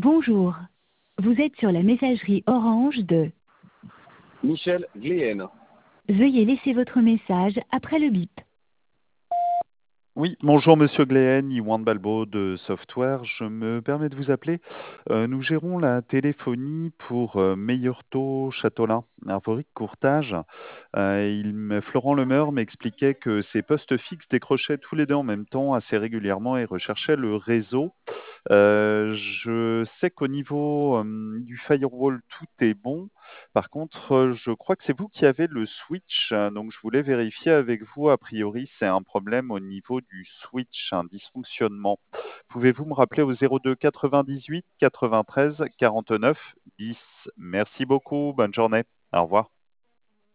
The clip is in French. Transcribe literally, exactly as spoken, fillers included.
Bonjour. Vous êtes sur la messagerie Orange de Michel Gléhen. Veuillez laisser votre message après le bip. Oui, bonjour Monsieur Gléhen, Iwan Balbo de Software. Je me permets de vous appeler. Euh, nous gérons la téléphonie pour euh, Meilleur Taux Châtelain, Arvorique Courtage. Euh, il me- Florent Lemeur m'expliquait que ses postes fixes décrochaient tous les deux en même temps assez régulièrement et recherchaient le réseau. Euh, je sais qu'au niveau euh, du firewall, tout est bon. Par contre, euh, je crois que c'est vous qui avez le switch, euh, donc je voulais vérifier avec vous. A priori, c'est un problème au niveau du switch, un dysfonctionnement. Pouvez-vous me rappeler au zéro deux quatre-vingt-dix-huit quatre-vingt-treize quarante-neuf dix? Merci beaucoup, bonne journée. Au revoir.